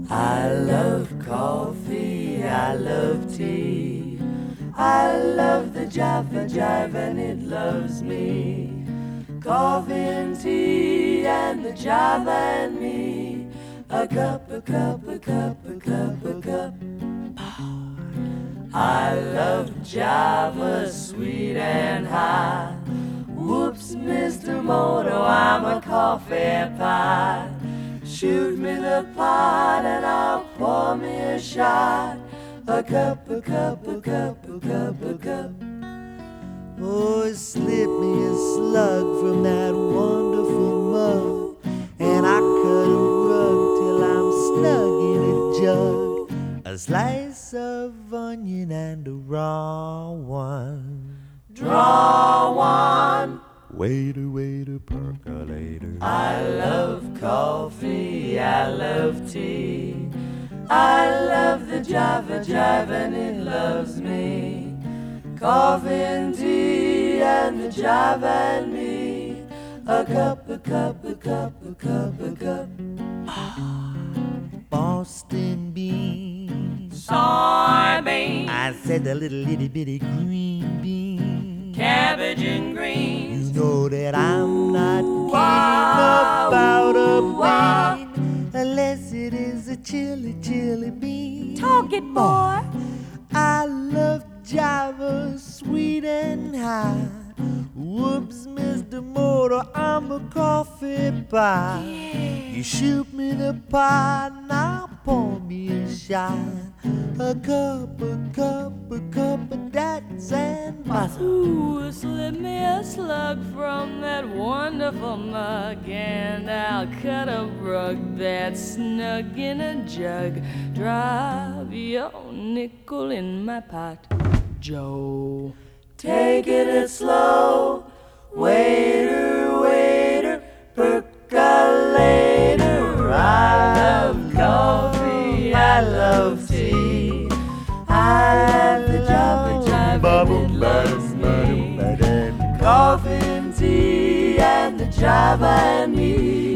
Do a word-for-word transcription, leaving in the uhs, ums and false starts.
I love coffee, I love tea, I love the Java Jive and it loves me. Coffee and tea and the Java and me, a cup, a cup, a cup, a cup, a cup. I love Java, sweet and high. Whoops, Mister Moto, I'm a coffee pie. Shoot me the pot and I'll pour me a shot. A cup, a cup, a cup, a cup, a cup. Oh, slip me a slug from that wonderful mug, and I cut a rug till I'm snug in a jug. A slice of onion and a raw one. Draw one. Waiter, waiter, percolator. I love coffee, I love tea, I love the Java Jive and it loves me. Coffee and tea and the Java and me, a cup, a cup, a cup, a cup, a cup. Boston beans. Soybean. I said the little itty bitty green bean. Cabbage and greens. You know that I'm not kidding Wow, about a wow. bean, unless it is a chili, chili bean. Talk it, boy. I love Java, sweet and high. Whoops, Mister Motor, I'm a coffee pie. Yeah. You shoot me the pot and I'll pour me a shot. A cup, a cup, a cup of that and butter. Ooh, slip me a slug from that wonderful mug, and I'll cut a rug that's snug in a jug. Drop your nickel in my pot, Joe. Taking it slow, waiter, waiter, percolator. I love coffee, I love tea, I love the Java Jive and it loves me. Coffee and tea and the Java and me,